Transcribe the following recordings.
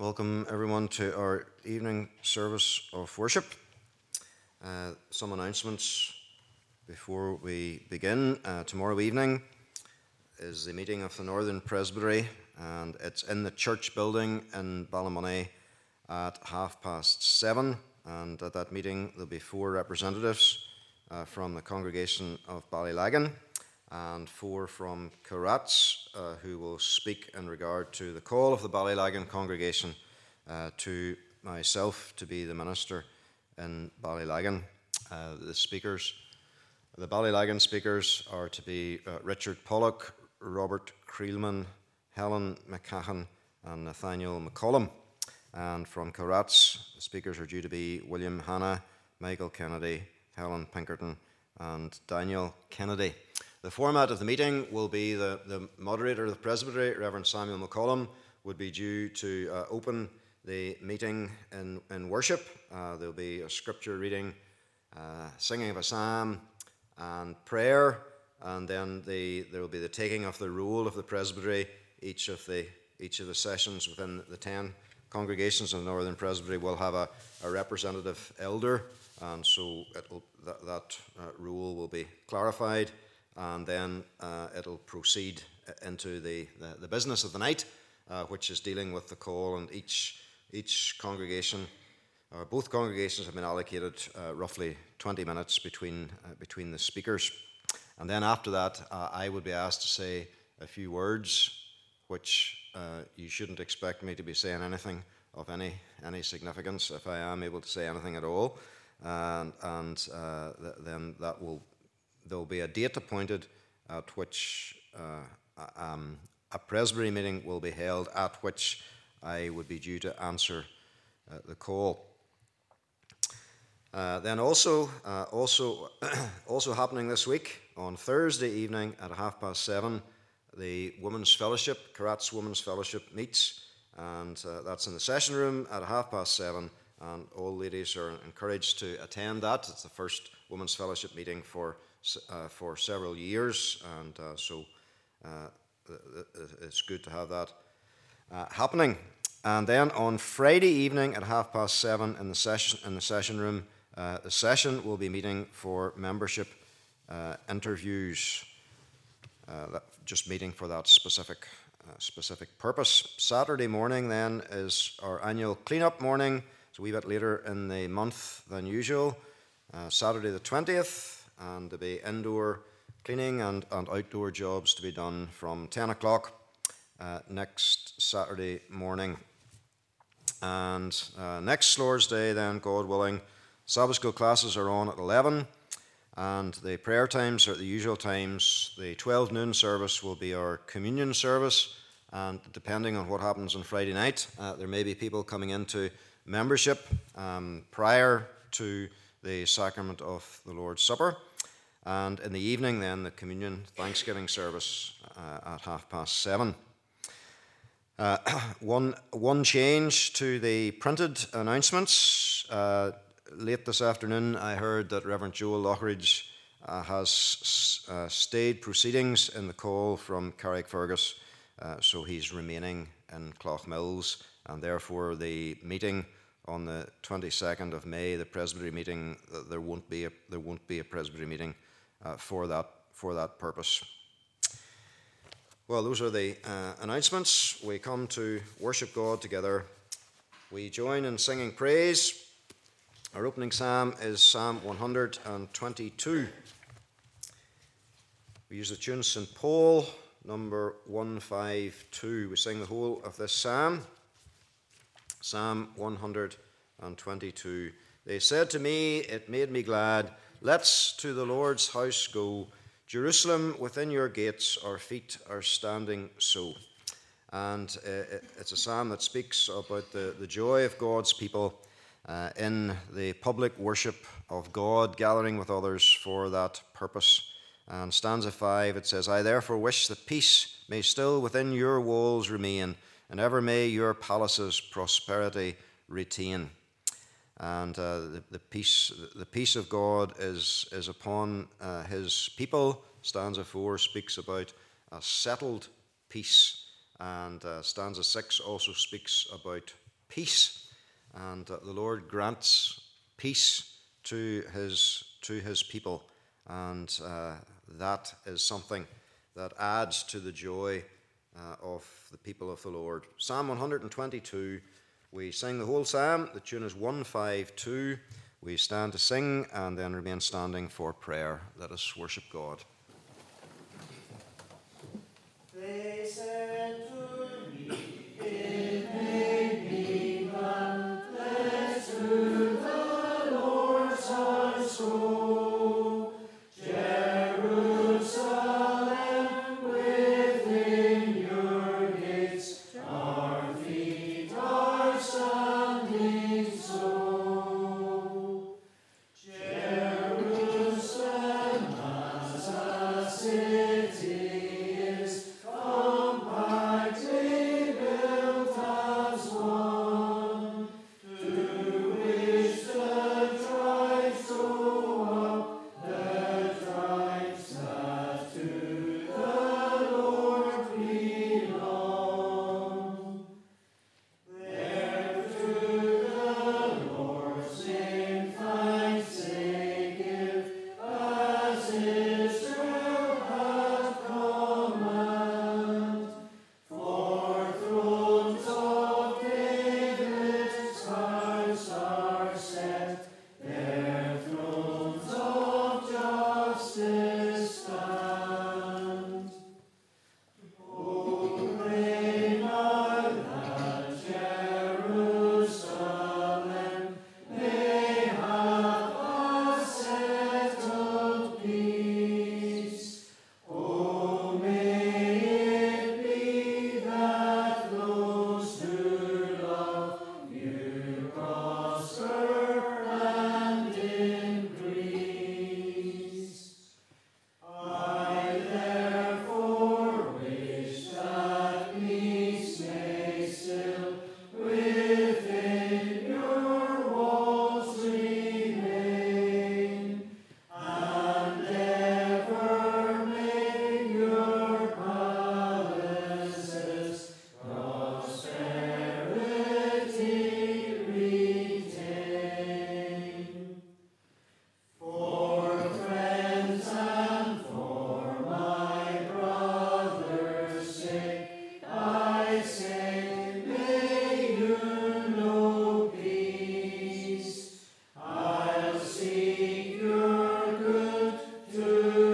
Welcome everyone to our evening service of worship. Some announcements before we begin. Tomorrow evening is the meeting of the Northern Presbytery, and it's in the church building in Ballymoney at 7:30. And at that meeting there'll be 4 representatives from the congregation of Ballylagan and 4 from Carats, who will speak in regard to the call of the Ballylagan congregation to myself to be the minister in Ballylagan. The Ballylagan speakers are to be Richard Pollock, Robert Creelman, Helen McCahan and Nathaniel McCollum. And from Carats, the speakers are due to be William Hanna, Michael Kennedy, Helen Pinkerton and Daniel Kennedy. The format of the meeting will be the moderator of the Presbytery, Reverend Samuel McCollum, would be due to open the meeting in worship. There will be a scripture reading, singing of a psalm and prayer, and then there will be the taking of the roll of the Presbytery. Each of the sessions within the 10 congregations in the Northern Presbytery will have a representative elder, and so that rule will be clarified, and then it'll proceed into the business of the night, which is dealing with the call. And each congregation, both congregations, have been allocated roughly 20 minutes between the speakers. And then after that, I would be asked to say a few words, which you shouldn't expect me to be saying anything of any significance, if I am able to say anything at all. And then there'll be a date appointed at which a Presbytery meeting will be held, at which I would be due to answer the call. Then also happening this week, on Thursday evening at 7:30, the Women's Fellowship, Carats Women's Fellowship meets, and that's in the session room at 7:30, and all ladies are encouraged to attend that. It's the first Women's Fellowship meeting for several years, and so it's good to have that happening. And then on Friday evening at 7:30 in the session room, the session will be meeting for membership interviews, just meeting for that specific purpose. Saturday morning then is our annual clean-up morning. It's a wee bit later in the month than usual. Saturday the 20th, and there'll be indoor cleaning and outdoor jobs to be done from 10 o'clock next Saturday morning. And next Lord's Day then, God willing, Sabbath school classes are on at 11, and the prayer times are at the usual times. The 12 noon service will be our communion service, and depending on what happens on Friday night, there may be people coming into membership prior to the sacrament of the Lord's Supper. And in the evening then, the communion Thanksgiving service at 7:30. One change to the printed announcements. Late this afternoon, I heard that Reverend Joel Lockridge has stayed proceedings in the call from Carrickfergus, so he's remaining in Cloughmills, and therefore the meeting on the 22nd of May, the Presbytery meeting, there won't be a Presbytery meeting for that purpose. Well, those are the announcements. We come to worship God together. We join in singing praise. Our opening psalm is Psalm 122. We use the tune St. Paul, number 152. We sing the whole of this psalm. Psalm 122. They said to me, it made me glad, let's to the Lord's house go. Jerusalem, within your gates, our feet are standing so. And it's a psalm that speaks about the joy of God's people in the public worship of God, gathering with others for that purpose. And stanza 5, it says, I therefore wish that peace may still within your walls remain, and ever may your palaces prosperity retain. And the peace of God is upon his people. Stanza 4 speaks about a settled peace, and stanza 6 also speaks about peace. And the Lord grants peace to his people. And that is something that adds to the joy of the people of the Lord. Psalm 122, we sing the whole psalm. The tune is 152. We stand to sing and then remain standing for prayer. Let us worship God. They said to me, it made me glad, let's do the Lord's our soul. Jerusalem, within your gates, our feet are standing so. Jerusalem as a city is compactly built as one, to which the tribes go up, the tribes that to the Lord belong. There to the Lord's name thanks they give, as Israel hath command. For thrones of David's house are set, their thrones of justice stand. O reign our land, Jerusalem, may have a settled peace. O may it be that those who love you prosper and increase. I therefore wish that peace may still within your walls remain, and ever may your palaces prosperity retain. For friends and for my brother's sake, I say, may you know peace. I'll seek your good to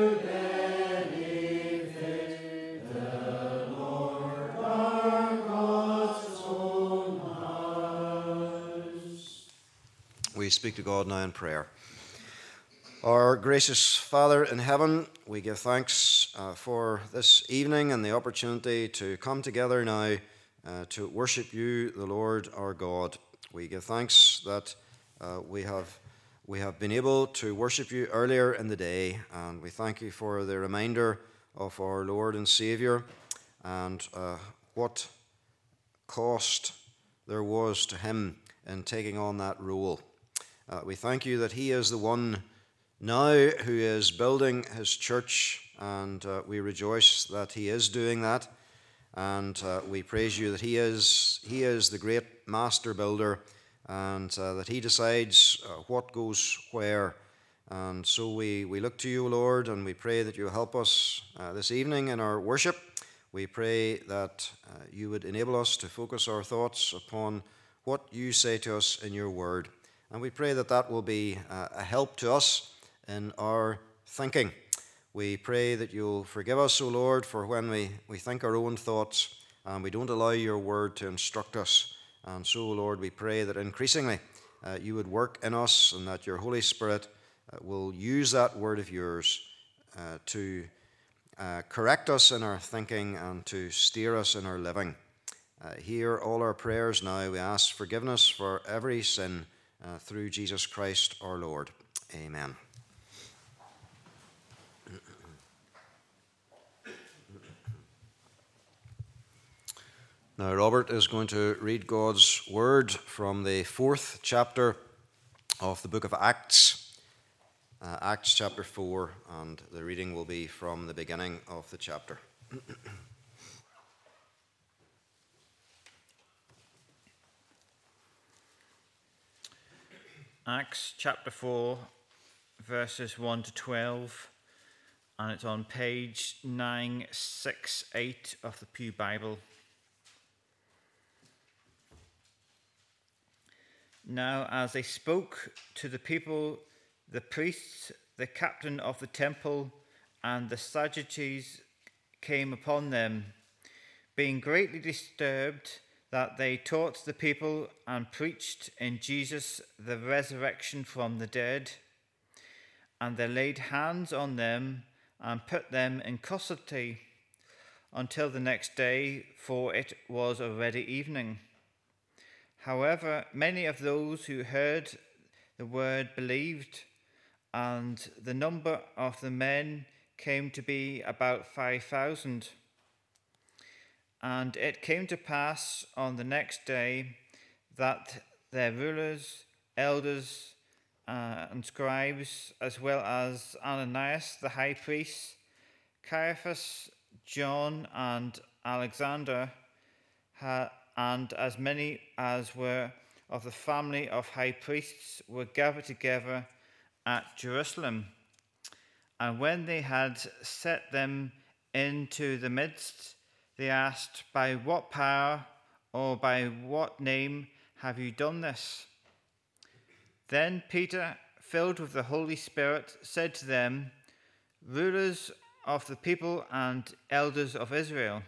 benefit the Lord our God's own house. We speak to God now in prayer. Our gracious Father in heaven, we give thanks for this evening and the opportunity to come together now to worship you, the Lord our God. We give thanks that we have been able to worship you earlier in the day, and we thank you for the reminder of our Lord and Saviour and what cost there was to him in taking on that role. We thank you that he is the one now who is building his church, and we rejoice that he is doing that, and we praise you that he is the great master builder, and that he decides what goes where. And so we look to you, Lord, and we pray that you help us this evening in our worship. We pray that you would enable us to focus our thoughts upon what you say to us in your word, and we pray that that will be a help to us in our thinking. We pray that you'll forgive us, O Lord, for when we think our own thoughts and we don't allow your word to instruct us. And so, Lord, we pray that increasingly you would work in us, and that your Holy Spirit will use that word of yours to correct us in our thinking and to steer us in our living. Hear all our prayers now. We ask forgiveness for every sin through Jesus Christ our Lord. Amen. Now, Robert is going to read God's word from the 4th chapter of the book of Acts, Acts chapter 4, and the reading will be from the beginning of the chapter. Acts chapter 4, verses 1 to 12, and it's on page 968 of the Pew Bible. Now, as they spoke to the people, the priests, the captain of the temple, and the Sadducees came upon them, being greatly disturbed that they taught the people and preached in Jesus the resurrection from the dead. And they laid hands on them and put them in custody until the next day, for it was already evening. However, many of those who heard the word believed, and the number of the men came to be about 5,000. And it came to pass on the next day that their rulers, elders, and scribes, as well as Ananias the high priest, Caiaphas, John, and Alexander, and as many as were of the family of high priests, were gathered together at Jerusalem. And when they had set them into the midst, they asked, "By what power or by what name have you done this?" Then Peter, filled with the Holy Spirit, said to them, "Rulers of the people and elders of Israel,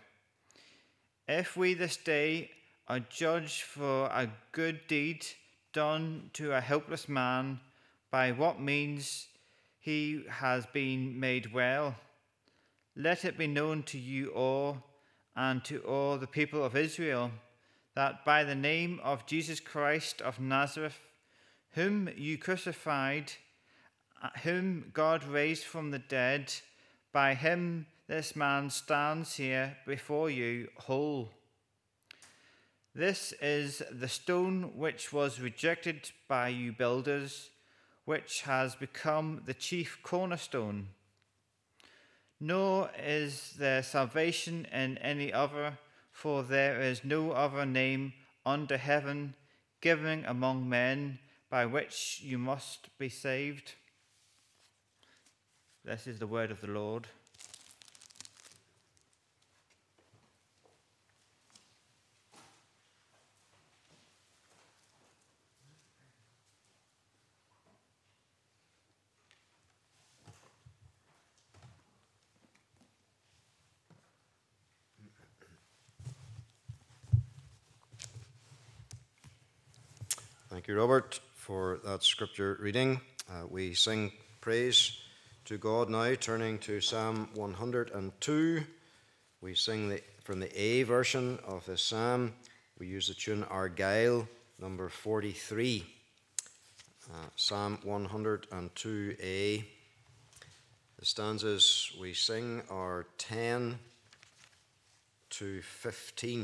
if we this day are judged for a good deed done to a helpless man, by what means he has been made well, let it be known to you all and to all the people of Israel, that by the name of Jesus Christ of Nazareth, whom you crucified, whom God raised from the dead, by him this man stands here before you whole. This is the stone which was rejected by you builders, which has become the chief cornerstone. Nor is there salvation in any other, for there is no other name under heaven given among men by which you must be saved." This is the word of the Lord. Thank you, Robert, for that scripture reading. We sing praise to God now, turning to Psalm 102. We sing from the A version of this psalm. We use the tune Argyle, number 43. Psalm 102A. The stanzas we sing are 10 to 15.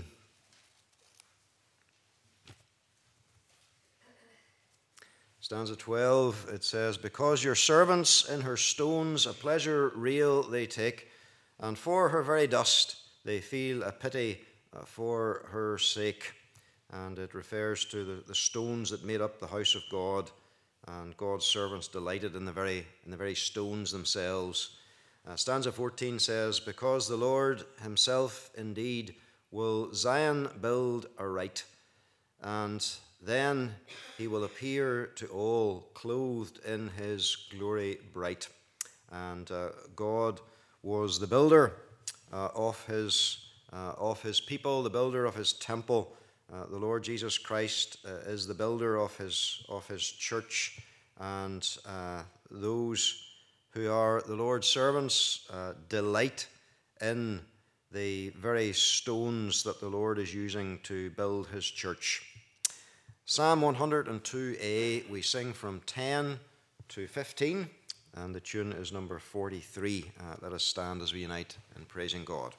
Stanza 12, it says, "Because your servants in her stones a pleasure real they take, and for her very dust they feel a pity for her sake." And it refers to the stones that made up the house of God, and God's servants delighted in the very stones themselves. Stanza 14 says, "Because the Lord himself indeed will Zion build aright, and then he will appear to all clothed in his glory bright." And God was the builder of his people, the builder of his temple. The Lord Jesus Christ is the builder of his church, and those who are the Lord's servants delight in the very stones that the Lord is using to build his church. Psalm 102A, we sing from 10 to 15, and the tune is number 43. Let us stand as we unite in praising God.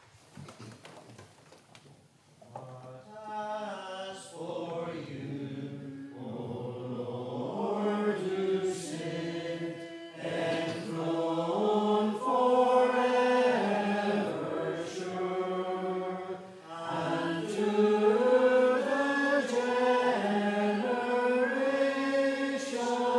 Generation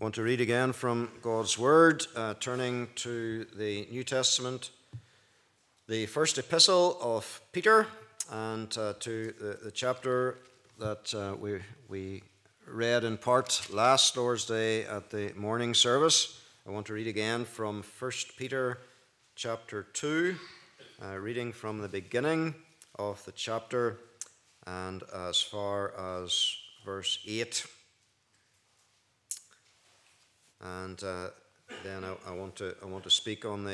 I want to read again from God's Word, turning to the New Testament, the first epistle of Peter, and to the chapter that we read in part last Thursday at the morning service. I want to read again from 1 Peter chapter 2, reading from the beginning of the chapter and as far as verse 8. And then I want to speak on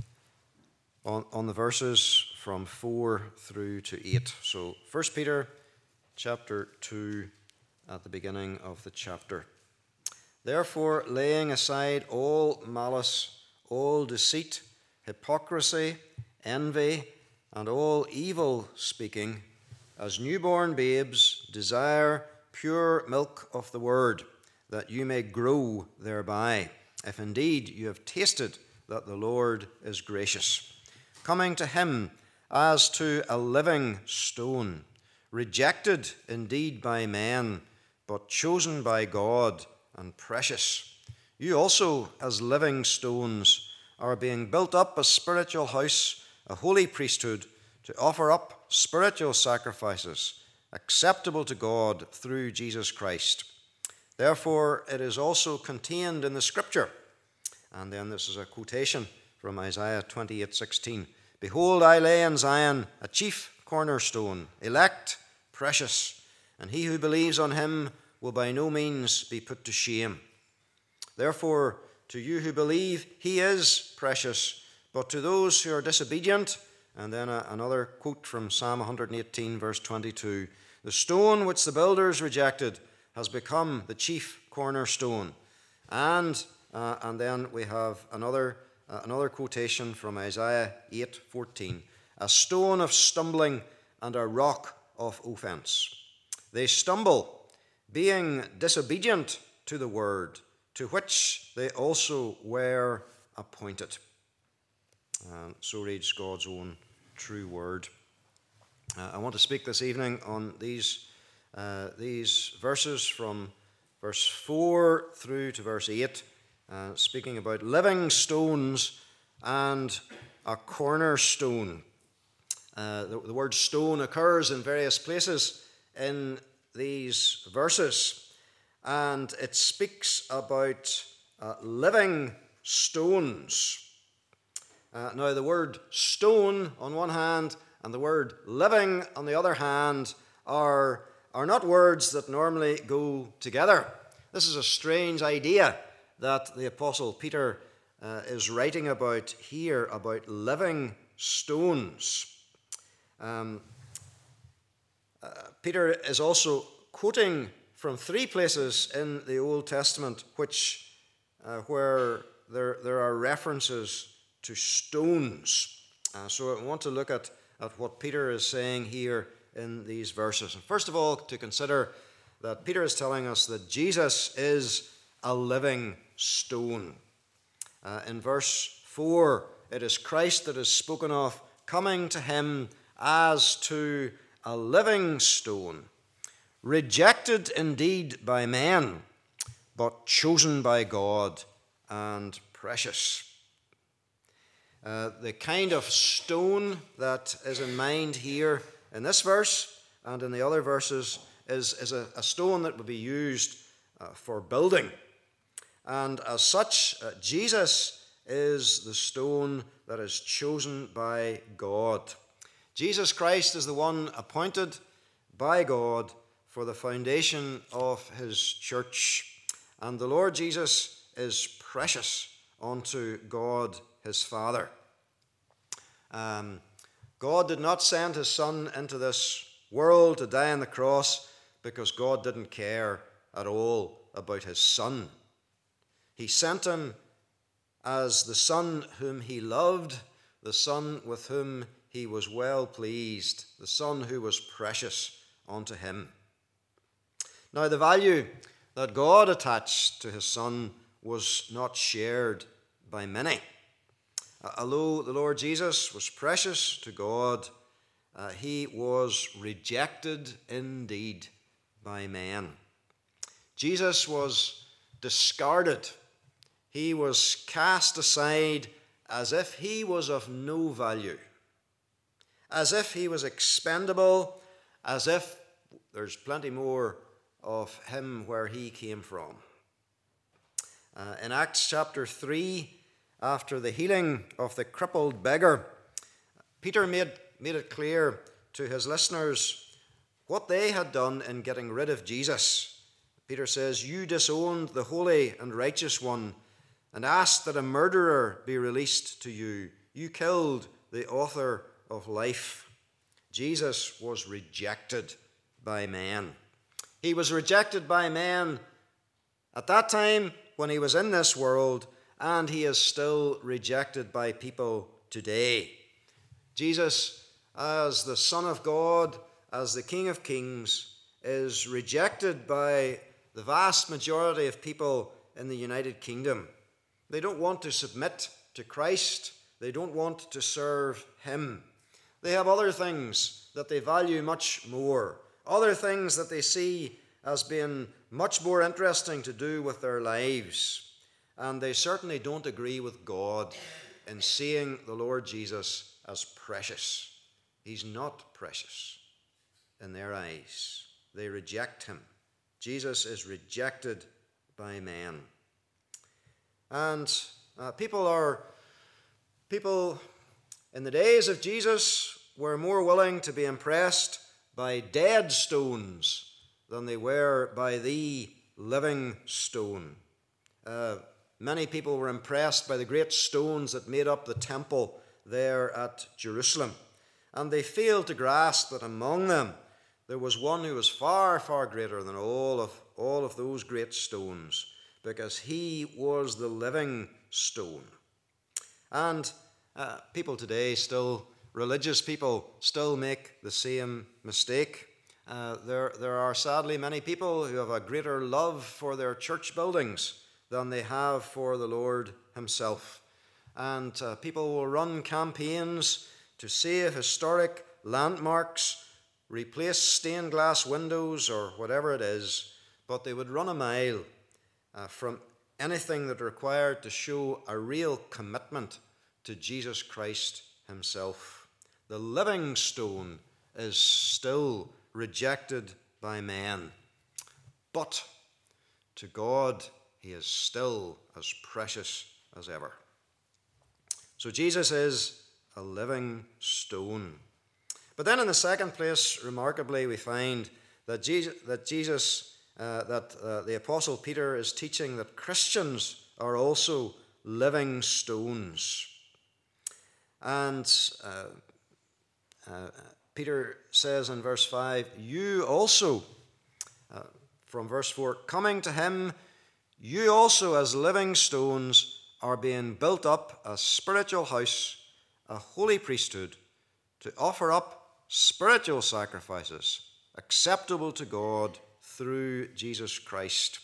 the verses from 4 through to 8. So 1 Peter chapter 2 at the beginning of the chapter. Therefore, laying aside all malice, all deceit, hypocrisy, envy, and all evil speaking, as newborn babes desire pure milk of the word, that you may grow thereby, if indeed you have tasted that the Lord is gracious, coming to him as to a living stone, rejected indeed by men, but chosen by God and precious. You also, as living stones, are being built up a spiritual house, a holy priesthood, to offer up spiritual sacrifices acceptable to God through Jesus Christ. Therefore, it is also contained in the Scripture. And then this is a quotation from Isaiah 28:16. Behold, I lay in Zion a chief cornerstone, elect, precious, and he who believes on him will by no means be put to shame. Therefore, to you who believe, he is precious, but to those who are disobedient, and then another quote from Psalm 118, verse 22, the stone which the builders rejected has become the chief cornerstone. And then we have another quotation from Isaiah 8:14, a stone of stumbling and a rock of offense. They stumble, being disobedient to the word, to which they also were appointed. So reads God's own true word. I want to speak this evening on these verses from verse 4 through to verse 8, speaking about living stones and a cornerstone. The word stone occurs in various places in these verses, and it speaks about living stones. Now, the word stone on one hand and the word living on the other hand are not words that normally go together. This is a strange idea that the Apostle Peter is writing about here, about living stones. Peter is also quoting from 3 places in the Old Testament where there are references to stones. So I want to look at what Peter is saying here in these verses. And first of all, to consider that Peter is telling us that Jesus is a living stone. In verse 4, it is Christ that is spoken of coming to him as to a living stone, rejected indeed by men, but chosen by God and precious. The kind of stone that is in mind here in this verse and in the other verses is a stone that would be used for building. And as such, Jesus is the stone that is chosen by God. Jesus Christ is the one appointed by God for the foundation of his church. And the Lord Jesus is precious unto God his Father. God did not send his Son into this world to die on the cross because God didn't care at all about his Son. He sent him as the Son whom he loved, the Son with whom he was well pleased, the Son who was precious unto him. Now, the value that God attached to his Son was not shared by many. Although the Lord Jesus was precious to God, he was rejected indeed by men. Jesus was discarded. He was cast aside as if he was of no value, as if he was expendable, as if there's plenty more of him where he came from. In Acts chapter 3, after the healing of the crippled beggar, Peter made it clear to his listeners what they had done in getting rid of Jesus. Peter says, "You disowned the holy and righteous one and asked that a murderer be released to you. You killed the author of life." Jesus was rejected by men. He was rejected by men at that time when he was in this world, and he is still rejected by people today. Jesus, as the Son of God, as the King of Kings, is rejected by the vast majority of people in the United Kingdom. They don't want to submit to Christ. They don't want to serve him. They have other things that they value much more, other things that they see as being much more interesting to do with their lives. And they certainly don't agree with God in seeing the Lord Jesus as precious. He's not precious in their eyes. They reject him. Jesus is rejected by men. And people in the days of Jesus were more willing to be impressed by dead stones than they were by the living stone. Many people were impressed by the great stones that made up the temple there at Jerusalem, and they failed to grasp that among them there was one who was far, far greater than all of those great stones, because he was the living stone. And people today religious people still make the same mistake. There are sadly many people who have a greater love for their church buildings than they have for the Lord himself. And people will run campaigns to save historic landmarks, replace stained glass windows or whatever it is, but they would run a mile from anything that required to show a real commitment to Jesus Christ himself. The living stone is still rejected by men, but to God he is still as precious as ever. So Jesus is a living stone. But then in the second place, remarkably, we find that the Apostle Peter is teaching that Christians are also living stones. And Peter says in verse 5, "You also," from verse 4, "coming to him, you also as living stones are being built up a spiritual house, a holy priesthood, to offer up spiritual sacrifices acceptable to God through Jesus Christ."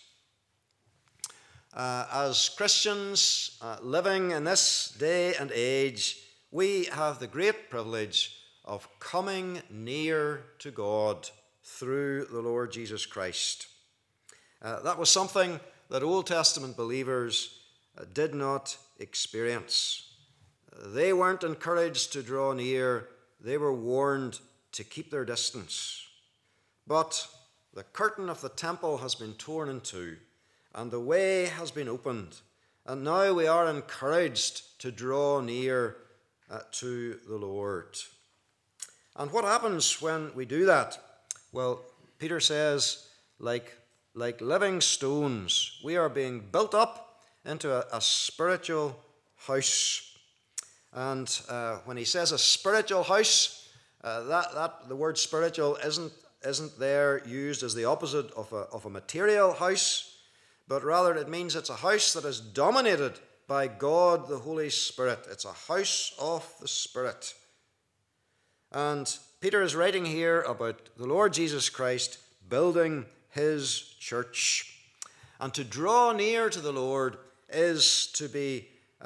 As Christians living in this day and age, we have the great privilege of coming near to God through the Lord Jesus Christ. That was something that Old Testament believers did not experience. They weren't encouraged to draw near. They were warned to keep their distance. But the curtain of the temple has been torn in two, and the way has been opened. And now we are encouraged to draw near to the Lord. And what happens when we do that? Well, Peter says, like living stones, we are being built up into a spiritual house. And when he says a spiritual house, that the word spiritual isn't there used as the opposite of a material house, but rather it means it's a house that is dominated by God the Holy Spirit. It's a house of the Spirit. And Peter is writing here about the Lord Jesus Christ building his church. And to draw near to the Lord is to be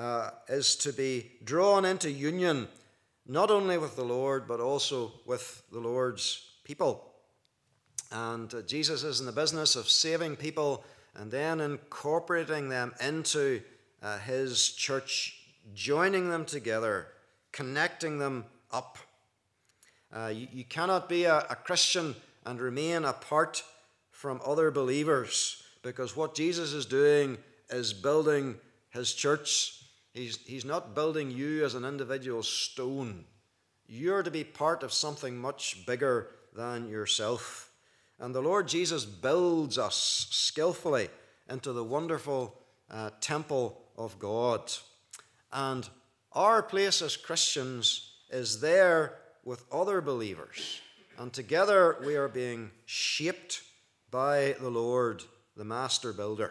drawn into union, not only with the Lord, but also with the Lord's people. And Jesus is in the business of saving people and then incorporating them into his church, joining them together, connecting them up. You cannot be a Christian and remain apart from other believers, because what Jesus is doing is building his church. He's not building you as an individual stone. You're to be part of something much bigger than yourself. And the Lord Jesus builds us skillfully into the wonderful temple of God. And our place as Christians is there with other believers. And together we are being shaped by the Lord, the master builder.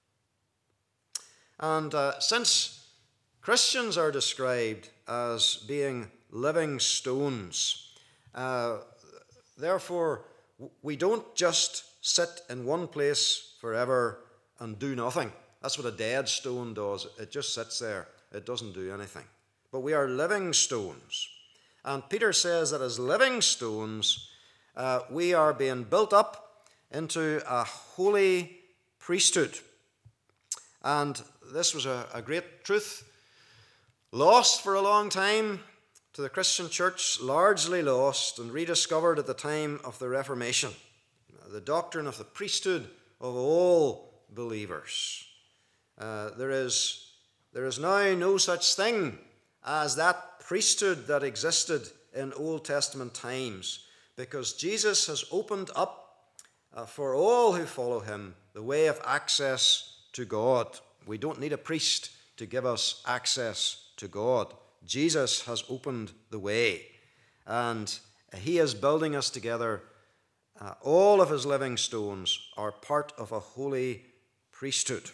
And since Christians are described as being living stones, therefore we don't just sit in one place forever and do nothing. That's what a dead stone does. It just sits there. It doesn't do anything. But we are living stones. And Peter says that as living stones, we are being built up into a holy priesthood. And this was a great truth, lost for a long time to the Christian church, largely lost and rediscovered at the time of the Reformation. The doctrine of the priesthood of all believers. There is now no such thing as that priesthood that existed in Old Testament times, because Jesus has opened up for all who follow him the way of access to God. We don't need a priest to give us access to God. Jesus has opened the way, and he is building us together. All of his living stones are part of a holy priesthood.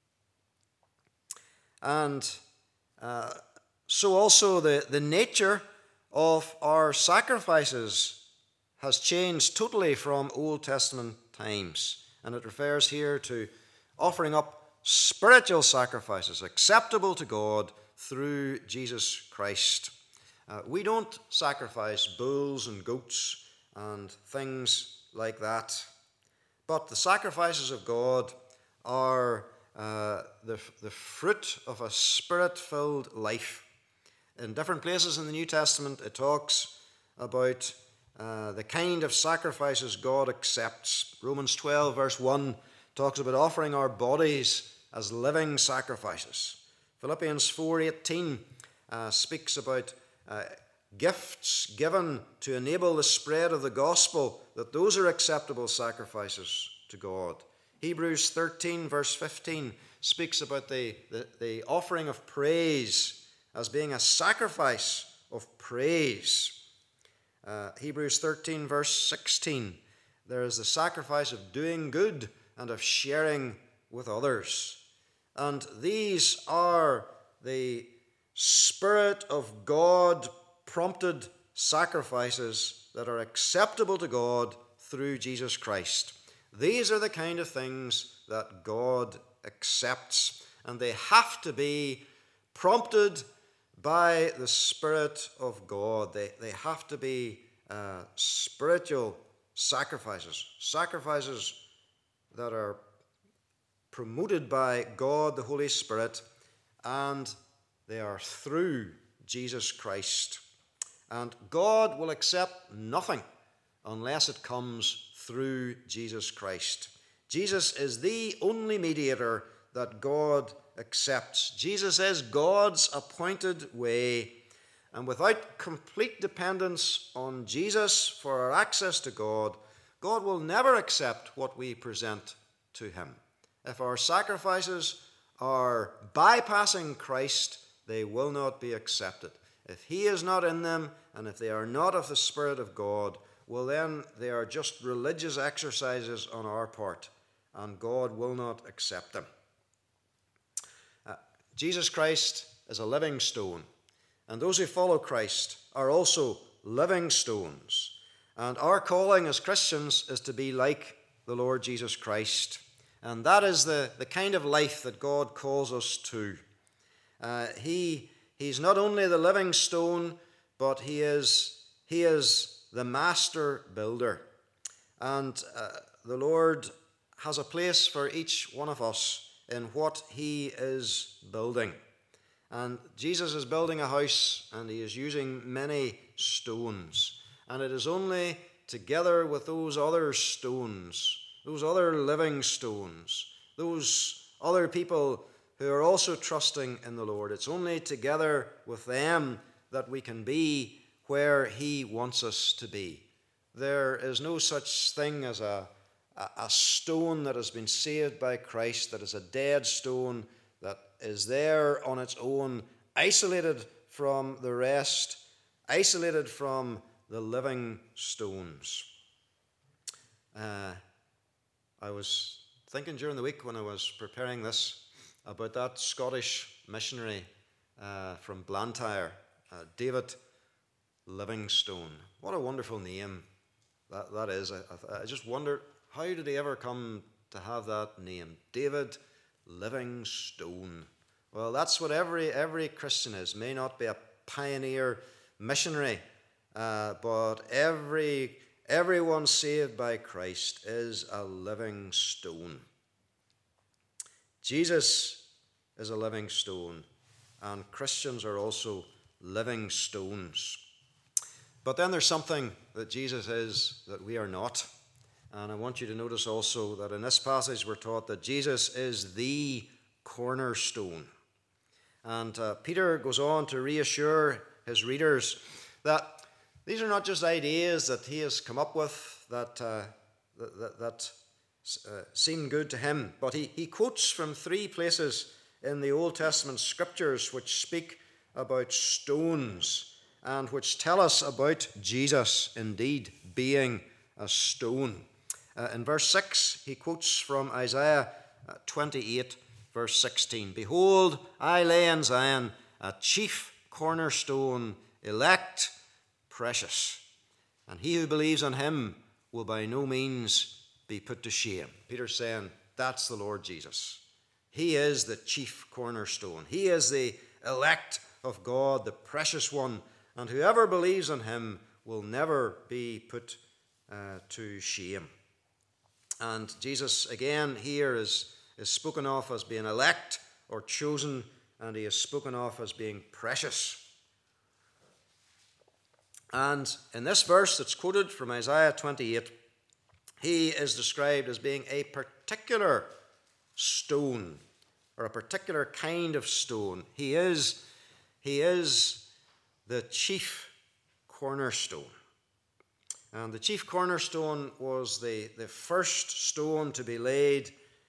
And so also the nature of our sacrifices has changed totally from Old Testament times. And it refers here to offering up spiritual sacrifices acceptable to God through Jesus Christ. We don't sacrifice bulls and goats and things like that. But the sacrifices of God are the fruit of a spirit-filled life. In different places in the New Testament, it talks about the kind of sacrifices God accepts. Romans 12, verse 1, talks about offering our bodies as living sacrifices. Philippians 4:18 speaks about gifts given to enable the spread of the gospel, that those are acceptable sacrifices to God. Hebrews 13, verse 15 speaks about the offering of praise as being a sacrifice of praise. Hebrews 13, verse 16, there is the sacrifice of doing good and of sharing with others. And these are the Spirit of God prompted sacrifices that are acceptable to God through Jesus Christ. These are the kind of things that God accepts, and they have to be prompted by the Spirit of God. They have to be spiritual sacrifices, sacrifices that are promoted by God, the Holy Spirit, and they are through Jesus Christ. And God will accept nothing unless it comes through Jesus Christ. Jesus is the only mediator that God accepts. Jesus is God's appointed way, and without complete dependence on Jesus for our access to God, God will never accept what we present to him. If our sacrifices are bypassing Christ, they will not be accepted. If he is not in them, and if they are not of the Spirit of God, well, then they are just religious exercises on our part, and God will not accept them. Jesus Christ is a living stone, and those who follow Christ are also living stones. And our calling as Christians is to be like the Lord Jesus Christ. And that is the kind of life that God calls us to. He's not only the living stone, but he is the master builder. And the Lord has a place for each one of us in what he is building. And Jesus is building a house, and he is using many stones. And it is only together with those other stones, those other living stones, those other people who are also trusting in the Lord, it's only together with them that we can be where he wants us to be. There is no such thing as a stone that has been saved by Christ, that is a dead stone, that is there on its own, isolated from the rest, isolated from the living stones. I was thinking during the week when I was preparing this about that Scottish missionary from Blantyre, David Livingstone. What a wonderful name that is. I just wonder, how did he ever come to have that name? David Livingstone. Well, that's what every Christian is. May not be a pioneer missionary, but everyone saved by Christ is a living stone. Jesus is a living stone, and Christians are also living stones. But then there's something that Jesus is that we are not. And I want you to notice also that in this passage we're taught that Jesus is the cornerstone. And Peter goes on to reassure his readers that these are not just ideas that he has come up with that seem good to him, but he quotes from 3 places in the Old Testament scriptures which speak about stones and which tell us about Jesus indeed being a stone. In verse 6, he quotes from Isaiah 28, verse 16. Behold, I lay in Zion a chief cornerstone, elect, precious. And he who believes on him will by no means be put to shame. Peter's saying, that's the Lord Jesus. He is the chief cornerstone. He is the elect of God, the precious one. And whoever believes on him will never be put to shame. And Jesus, again, here is spoken of as being elect or chosen, and he is spoken of as being precious. And in this verse that's quoted from Isaiah 28, he is described as being a particular stone, or a particular kind of stone. He is the chief cornerstone. And the chief cornerstone was the first stone to be laid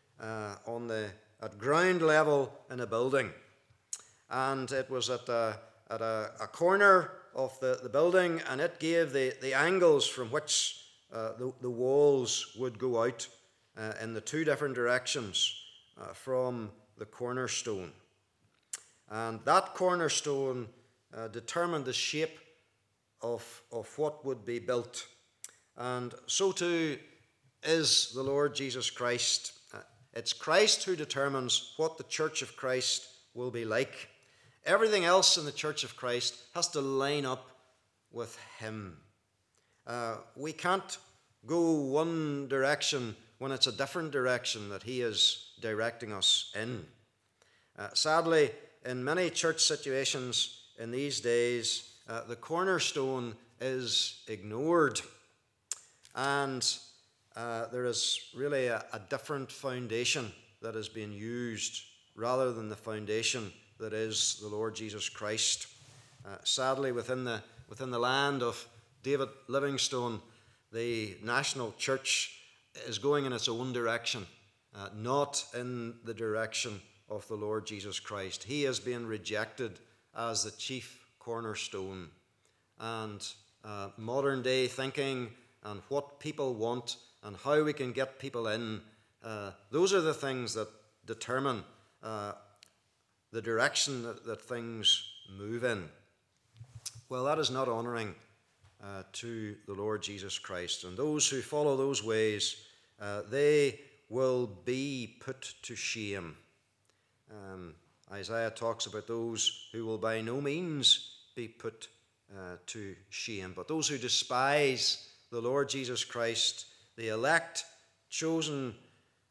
at ground level in a building. And it was at a corner of the building, and it gave the angles from which the walls would go out in the 2 different directions from the cornerstone. And that cornerstone determined the shape of what would be built. And so too is the Lord Jesus Christ. It's Christ who determines what the church of Christ will be like. Everything else in the church of Christ has to line up with him. We can't go one direction when it's a different direction that he is directing us in. Sadly, in many church situations in these days, the cornerstone is ignored, and there is really a different foundation that is being used rather than the foundation that is the Lord Jesus Christ. Sadly, within the land of David Livingstone, the national church is going in its own direction, not in the direction of the Lord Jesus Christ. He is being rejected as the chief cornerstone, and modern day thinking and what people want and how we can get people in, those are the things that determine the direction that things move in. Well, that is not honouring to the Lord Jesus Christ. And those who follow those ways, they will be put to shame. Isaiah talks about those who will by no means be put to shame. But those who despise the Lord Jesus Christ, the elect, chosen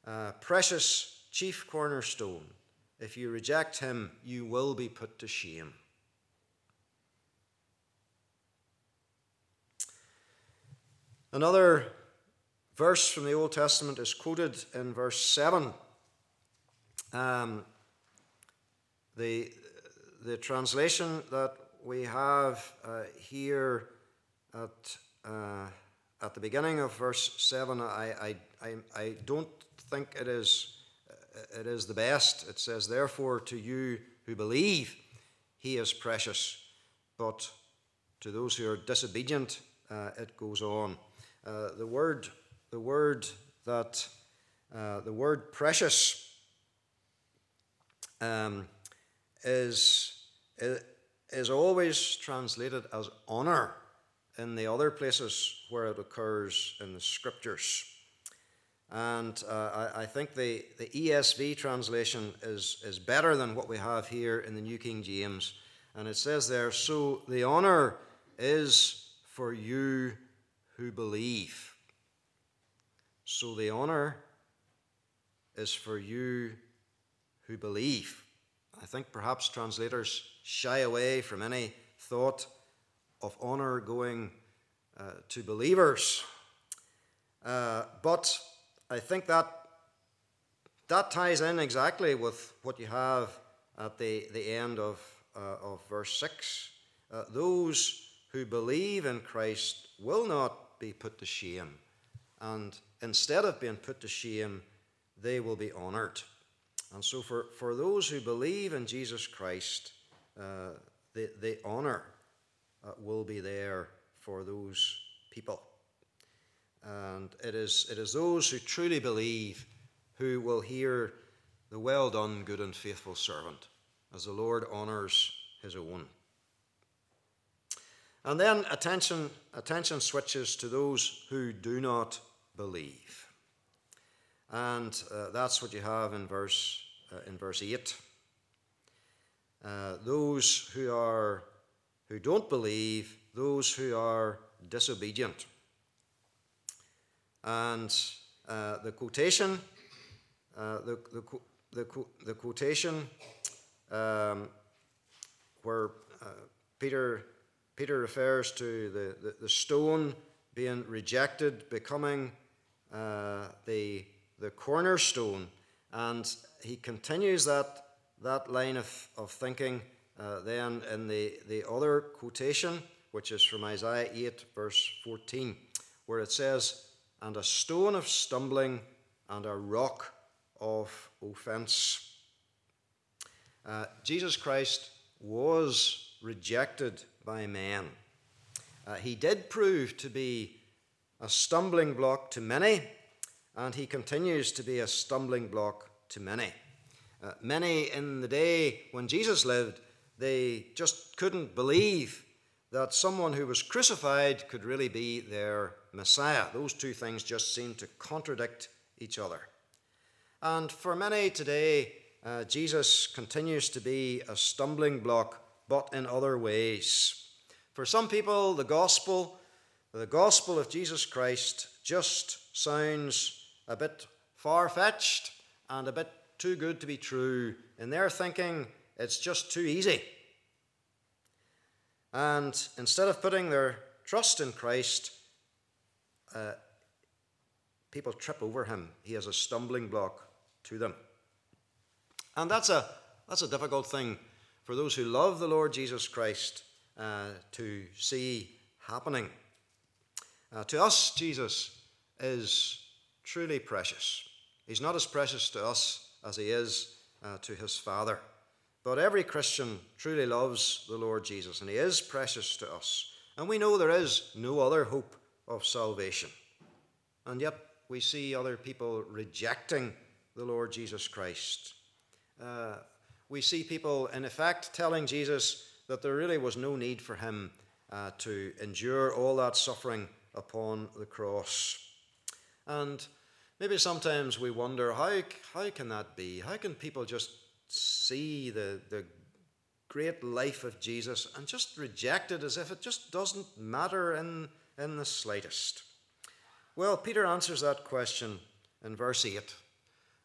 precious chief cornerstone. If you reject him, you will be put to shame. Another verse from the Old Testament is quoted in verse 7. The translation that we have here at the beginning of verse 7, I don't think it is the best. It says, "Therefore to you who believe, he is precious, but to those who are disobedient," it goes on. The word precious is always translated as honor in the other places where it occurs in the scriptures. And I think the ESV translation is better than what we have here in the New King James. And it says there, "So the honor is for you who believe." So the honor is for you who believe. I think perhaps translators shy away from any thought of honor going to believers. But I think that ties in exactly with what you have at the end of verse 6. Those who believe in Christ will not be put to shame. And instead of being put to shame, they will be honored. And so for those who believe in Jesus Christ, the honor will be there for those people. And it is those who truly believe who will hear the "Well done, good and faithful servant," as the Lord honors his own. And then attention switches to those who do not believe. And that's what you have in verse 8. Those who don't believe, those who are disobedient. And the quotation where Peter refers to the stone being rejected, becoming the cornerstone, and he continues that line of thinking then in the other quotation, which is from Isaiah 8, verse 14, where it says, "And a stone of stumbling and a rock of offense." Jesus Christ was rejected by men. He did prove to be a stumbling block to many, and he continues to be a stumbling block to many. Many in the day when Jesus lived, they just couldn't believe that someone who was crucified could really be their Messiah. Those two things just seemed to contradict each other. And for many today, Jesus continues to be a stumbling block, but in other ways. For some people, the gospel of Jesus Christ just sounds a bit far-fetched and a bit too good to be true. In their thinking, it's just too easy. And instead of putting their trust in Christ, people trip over him. He is a stumbling block to them. And that's a difficult thing for those who love the Lord Jesus Christ to see happening. To us, Jesus is truly precious. He's not as precious to us as he is to his Father. But every Christian truly loves the Lord Jesus, and he is precious to us. And we know there is no other hope of salvation. And yet we see other people rejecting the Lord Jesus Christ. We see people, in effect, telling Jesus that there really was no need for him to endure all that suffering upon the cross. And maybe sometimes we wonder, how can that be? How can people just see the great life of Jesus and just reject it as if it just doesn't matter in the slightest? Well, Peter answers that question in verse 8.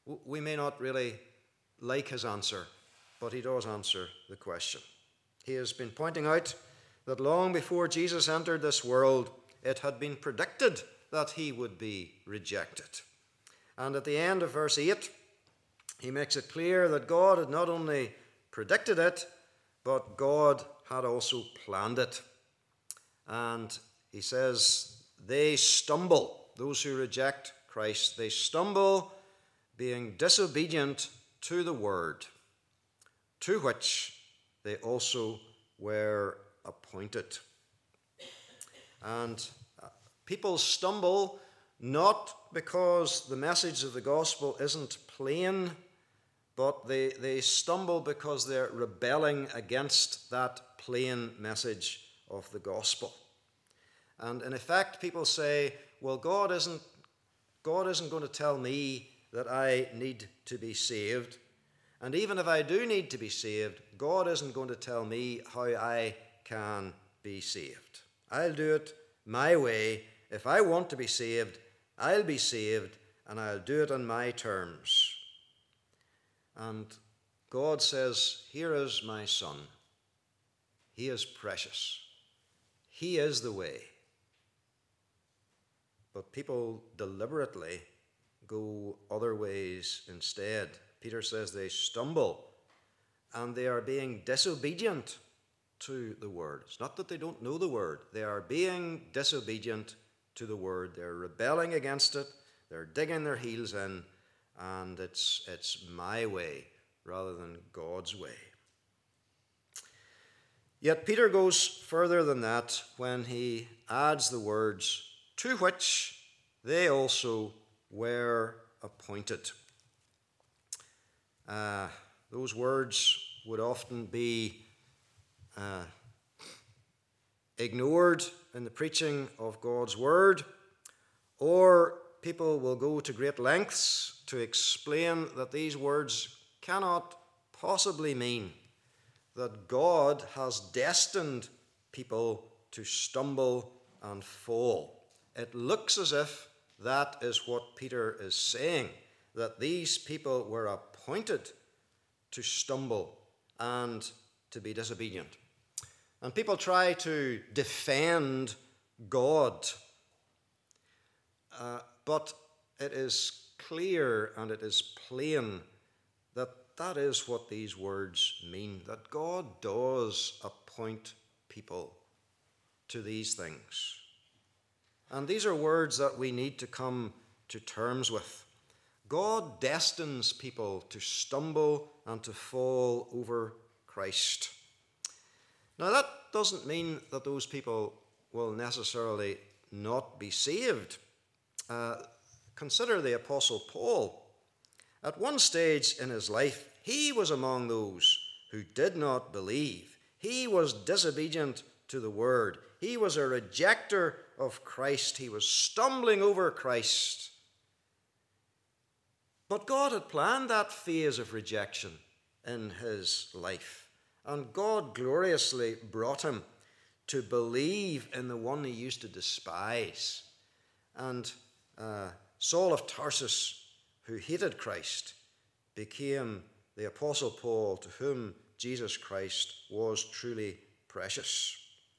We may not really like his answer, but he does answer the question. He has been pointing out that long before Jesus entered this world, it had been predicted that he would be rejected. And at the end of verse 8, he makes it clear that God had not only predicted it, but God had also planned it. And he says, they stumble, those who reject Christ, they stumble being disobedient to the word, to which they also were appointed. And people stumble not because the message of the gospel isn't plain, but they stumble because they're rebelling against that plain message of the gospel. And in effect, people say, well, God isn't going to tell me that I need to be saved. And even if I do need to be saved, God isn't going to tell me how I can be saved. I'll do it my way. If I want to be saved, I'll be saved, and I'll do it on my terms. And God says, here is my son. He is precious. He is the way. But people deliberately go other ways instead. Peter says they stumble, and they are being disobedient to the word. It's not that they don't know the word. They are being disobedient to the word. They're rebelling against it. They're digging their heels in, and it's my way rather than God's way. Yet Peter goes further than that when he adds the words, to which they also were appointed. Those words would often be ignored in the preaching of God's word, or people will go to great lengths to explain that these words cannot possibly mean that God has destined people to stumble and fall. It looks as if that is what Peter is saying, that these people were appointed to stumble and to be disobedient. And people try to defend God, but it is clear and it is plain that that is what these words mean, that God does appoint people to these things. And these are words that we need to come to terms with. God destines people to stumble and to fall over Christ. Now, that doesn't mean that those people will necessarily not be saved. Consider the Apostle Paul. At one stage in his life, he was among those who did not believe. He was disobedient to the word. He was a rejecter of Christ. He was stumbling over Christ. But God had planned that phase of rejection in his life. And God gloriously brought him to believe in the one he used to despise. And Saul of Tarsus, who hated Christ, became the Apostle Paul, to whom Jesus Christ was truly precious.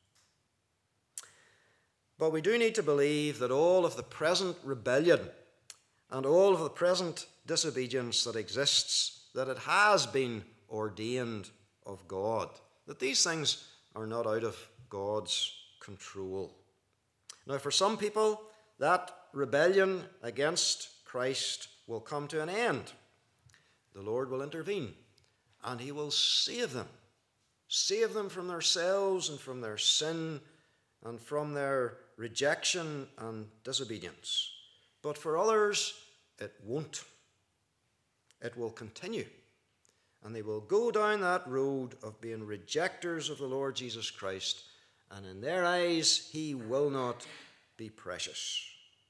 But we do need to believe that all of the present rebellion and all of the present disobedience that exists, that it has been ordained of God, that these things are not out of God's control. Now, for some people, that rebellion against Christ will come to an end. The Lord will intervene, and he will save them from themselves and from their sin and from their rejection and disobedience. But for others, it won't. It will continue. And they will go down that road of being rejectors of the Lord Jesus Christ, and in their eyes, he will not be precious.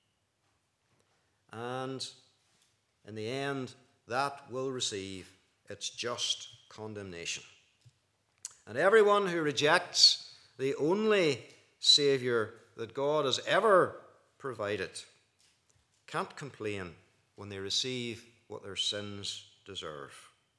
And in the end, that will receive its just condemnation. And everyone who rejects the only Saviour that God has ever provided can't complain when they receive what their sins deserve.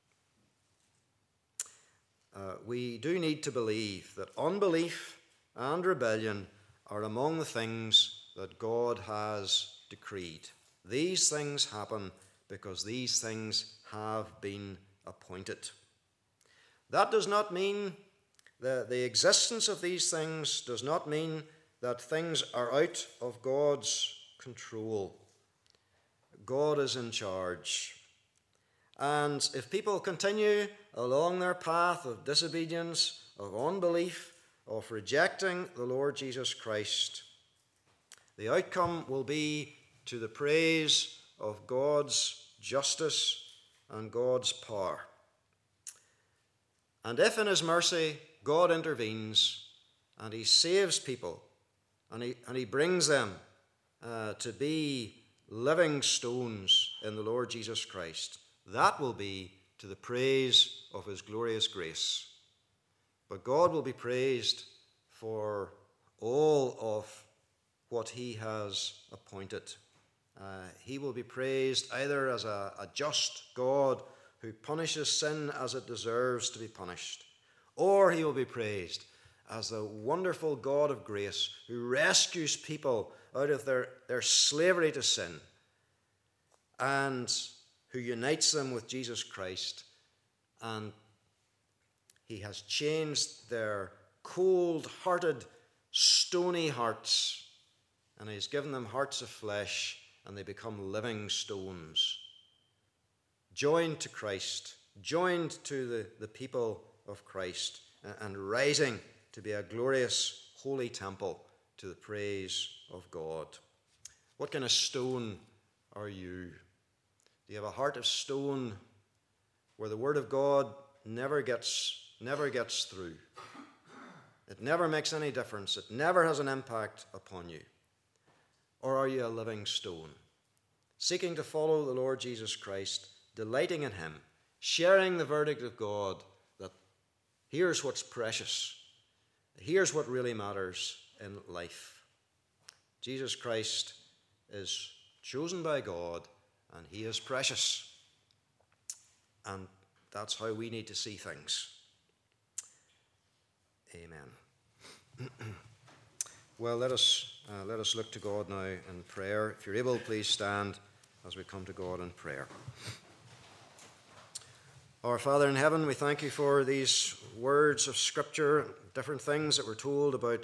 We do need to believe that unbelief and rebellion are among the things that God has decreed. These things happen because these things have been appointed. That does not mean the existence of these things does not mean that things are out of God's control. God is in charge. And if people continue along their path of disobedience, of unbelief, of rejecting the Lord Jesus Christ, the outcome will be to the praise of God's justice and God's power. And if in his mercy God intervenes and he saves people and he brings them to be living stones in the Lord Jesus Christ, that will be to the praise of his glorious grace. But God will be praised for all of what he has appointed. He will be praised either as a just God who punishes sin as it deserves to be punished, or he will be praised as the wonderful God of grace who rescues people out of their slavery to sin and who unites them with Jesus Christ. And he has changed their cold-hearted, stony hearts, and he's given them hearts of flesh, and they become living stones, joined to Christ, joined to the people of Christ, and rising to be a glorious holy temple to the praise of God. What kind of stone are you? Do you have a heart of stone where the word of God never gets through? It never makes any difference. It never has an impact upon you. Or are you a living stone, seeking to follow the Lord Jesus Christ, delighting in him, sharing the verdict of God that here's what's precious, here's what really matters in life. Jesus Christ is chosen by God, and he is precious. And that's how we need to see things. Amen. Well, let us look to God now in prayer. If you're able, please stand as we come to God in prayer. Our Father in heaven, we thank you for these words of Scripture, different things that we're told about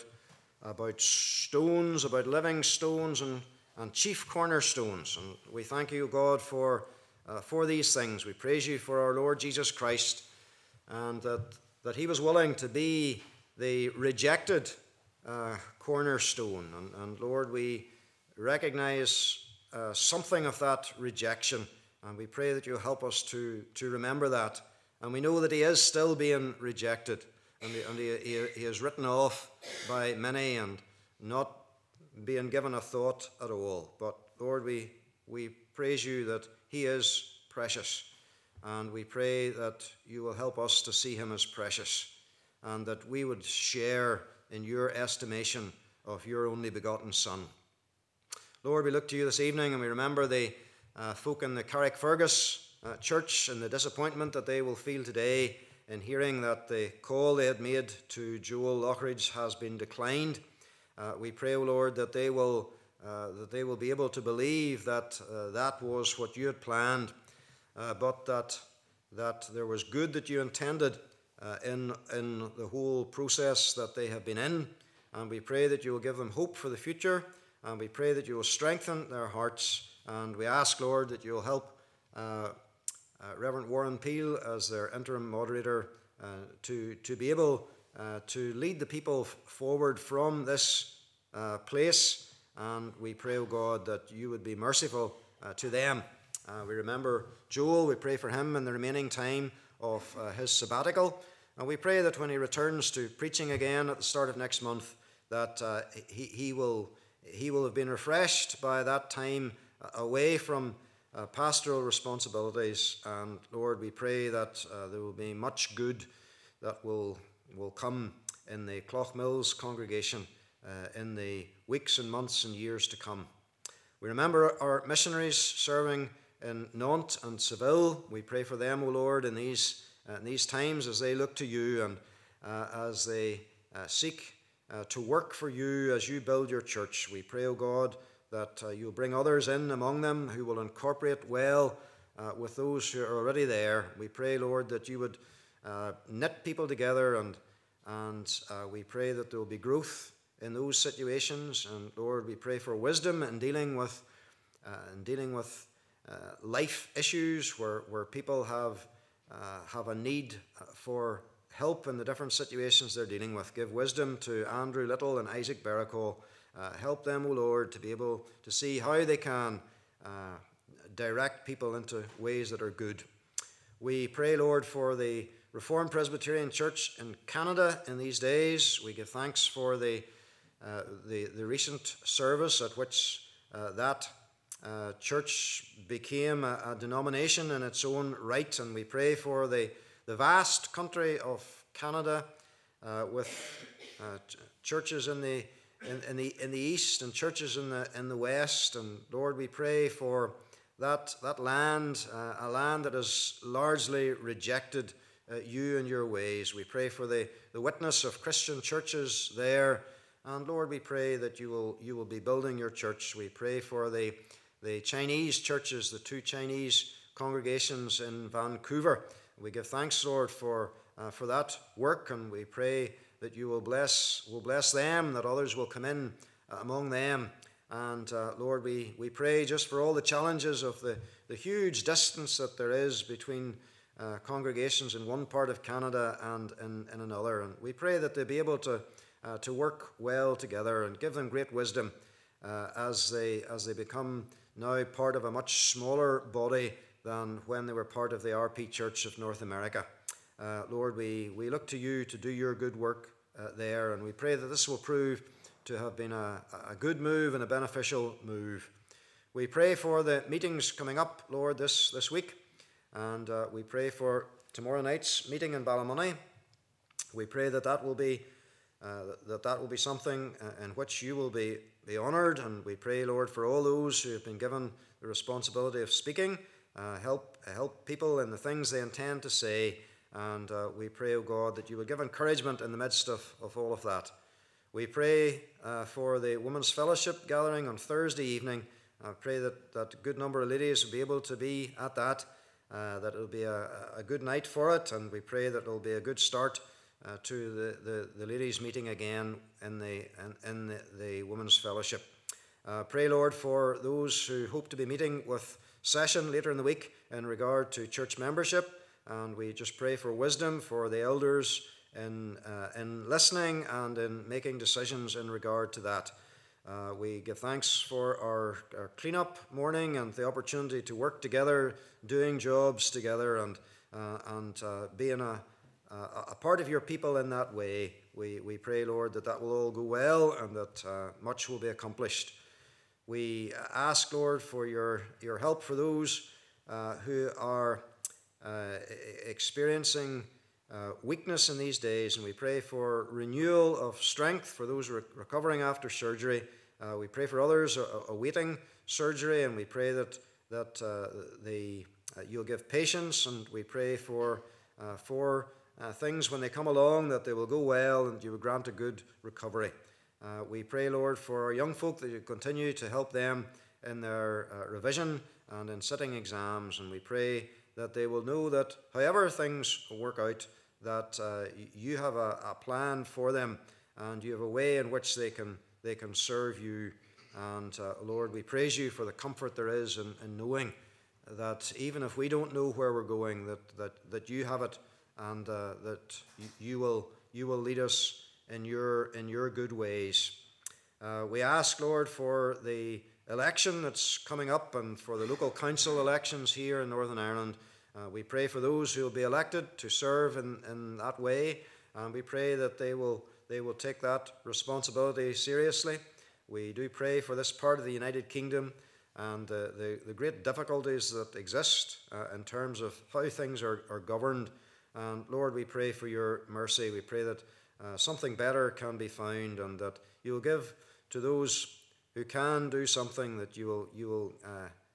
stones, about living stones and chief cornerstones. And we thank you, God, for these things. We praise you for our Lord Jesus Christ, and that he was willing to be the rejected cornerstone. And Lord, we recognize something of that rejection, and we pray that you'll help us to remember that. And we know that he is still being rejected, and he is written off by many and not being given a thought at all. But Lord, we praise you that he is precious, and we pray that you will help us to see him as precious, and that we would share in your estimation of your only begotten Son. Lord, we look to you this evening, and we remember the folk in the Carrickfergus church and the disappointment that they will feel today in hearing that the call they had made to Joel Lockridge has been declined. We pray, O Lord, that they will be able to believe that that was what you had planned, but that there was good that you intended in the whole process that they have been in. And we pray that you will give them hope for the future, and we pray that you will strengthen their hearts. And we ask, Lord, that you will help Reverend Warren Peel as their interim moderator to be able to lead the people forward from this place. And we pray, O God, that you would be merciful to them. We remember Joel. We pray for him in the remaining time of his sabbatical. And we pray that when he returns to preaching again at the start of next month, that he will have been refreshed by that time away from pastoral responsibilities. And Lord, we pray that there will be much good that will come in the Cloughmills congregation in the weeks and months and years to come. We remember our missionaries serving in Nantes and Seville. We pray for them, O Lord, in these times as they look to you and as they seek to work for you as you build your church. We pray, O God, that you'll bring others in among them who will incorporate well with those who are already there. We pray, Lord, that you would knit people together, and we pray that there will be growth in those situations. And Lord, we pray for wisdom in dealing with life issues where people have a need for help in the different situations they're dealing with. Give wisdom to Andrew Little and Isaac Beracall. Help them, O Lord, to be able to see how they can direct people into ways that are good. We pray, Lord, for the Reformed Presbyterian Church in Canada in these days. We give thanks for the recent service at which that church became a denomination in its own right, and we pray for the vast country of Canada with churches in the east and churches in the west. And Lord, we pray for that land, a land that has largely rejected you and your ways. We pray for the witness of Christian churches there, and Lord, we pray that you will be building your church. We pray for the Chinese churches, the 2 Chinese congregations in Vancouver. We give thanks, Lord, for that work, and we pray that you will bless them, that others will come in among them. And Lord, we pray just for all the challenges of the huge distance that there is between congregations in one part of Canada and in another. And we pray that they'll be able to work well together, and give them great wisdom as they become now part of a much smaller body than when they were part of the RP Church of North America. Lord, we look to you to do your good work there, and we pray that this will prove to have been a good move and a beneficial move. We pray for the meetings coming up, Lord, this week, and we pray for tomorrow night's meeting in Ballymoney. We pray that will be something in which you will be honoured, and we pray, Lord, for all those who have been given the responsibility of speaking. Help people in the things they intend to say, and we pray, O God, that you will give encouragement in the midst of all of that. We pray for the Women's Fellowship gathering on Thursday evening. I pray that a good number of ladies will be able to be at that it will be a good night for it, and we pray that it will be a good start to the ladies' meeting again in the Women's Fellowship. Pray, Lord, for those who hope to be meeting with Session later in the week in regard to church membership, and we just pray for wisdom for the elders in listening and in making decisions in regard to that. We give thanks for our clean-up morning and the opportunity to work together, doing jobs together, and being a part of your people in that way. We pray, Lord, that will all go well, and that much will be accomplished. We ask, Lord, for your help for those who are experiencing weakness in these days, and we pray for renewal of strength for those recovering after surgery. We pray for others awaiting surgery, and we pray that you'll give patience, and we pray for things when they come along that they will go well, and you will grant a good recovery. We pray, Lord, for our young folk, that you continue to help them in their revision and in sitting exams, and we pray that they will know that however things work out, that you have a plan for them, and you have a way in which they can serve you. And Lord, we praise you for the comfort there is in knowing that even if we don't know where we're going, that you have it, and that you will lead us in your good ways. We ask, Lord, for the election that's coming up, and for the local council elections here in Northern Ireland. We pray for those who will be elected to serve in that way, and we pray that they will take that responsibility seriously. We do pray for this part of the United Kingdom and the great difficulties that exist in terms of how things are governed. And Lord, we pray for your mercy. We pray that something better can be found, and that you will give to those who can do something, that you will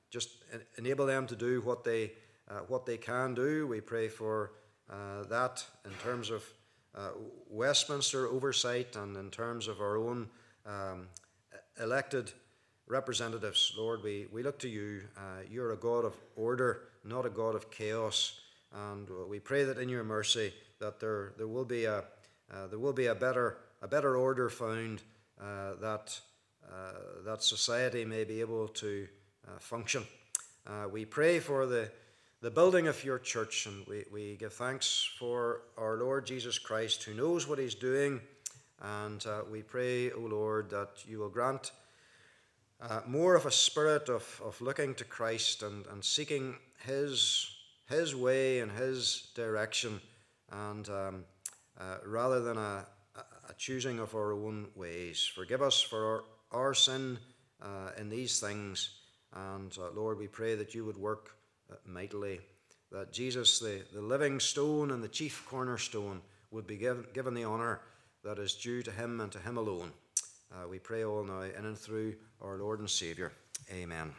just enable them to do what they can do. We pray for that in terms of Westminster oversight and in terms of our own elected representatives. Lord, we look to you. You're a God of order, not a God of chaos. And we pray that in your mercy that there will be a better order found, that society may be able to function. We pray for the building of your church, and we give thanks for our Lord Jesus Christ, who knows what he's doing. And we pray, O Lord, that you will grant more of a spirit of looking to Christ and seeking his way and his direction, and rather than a choosing of our own ways. Forgive us for our sin in these things. And Lord, we pray that you would work mightily, that Jesus, the living stone and the chief cornerstone, would be given the honour that is due to him and to him alone. We pray all now in and through our Lord and Saviour. Amen.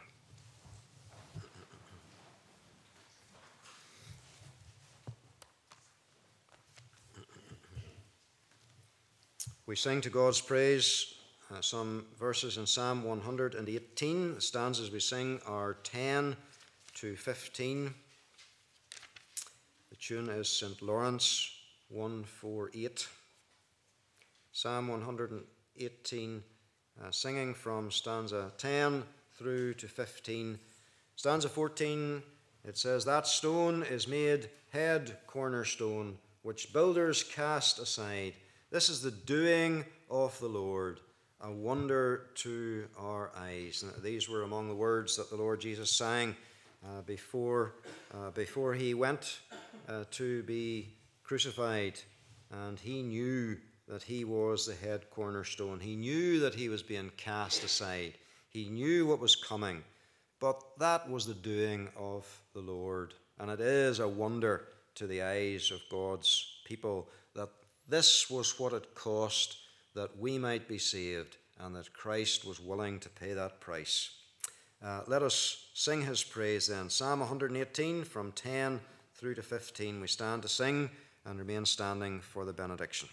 We sing to God's praise some verses in Psalm 118. The stanzas we sing are 10 to 15. The tune is St. Lawrence 148. Psalm 118, singing from stanza 10 through to 15. Stanza 14, it says, "That stone is made head cornerstone, which builders cast aside. This is the doing of the Lord, a wonder to our eyes." And these were among the words that the Lord Jesus sang before he went to be crucified. And he knew that he was the head cornerstone. He knew that he was being cast aside. He knew what was coming. But that was the doing of the Lord. And it is a wonder to the eyes of God's people that this was what it cost that we might be saved, and that Christ was willing to pay that price. Let us sing his praise then. Psalm 118 from 10 through to 15. We stand to sing and remain standing for the benediction.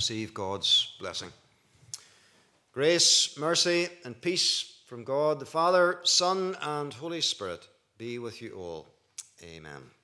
receive God's blessing. Grace, mercy, and peace from God the Father, Son, and Holy Spirit be with you all. Amen.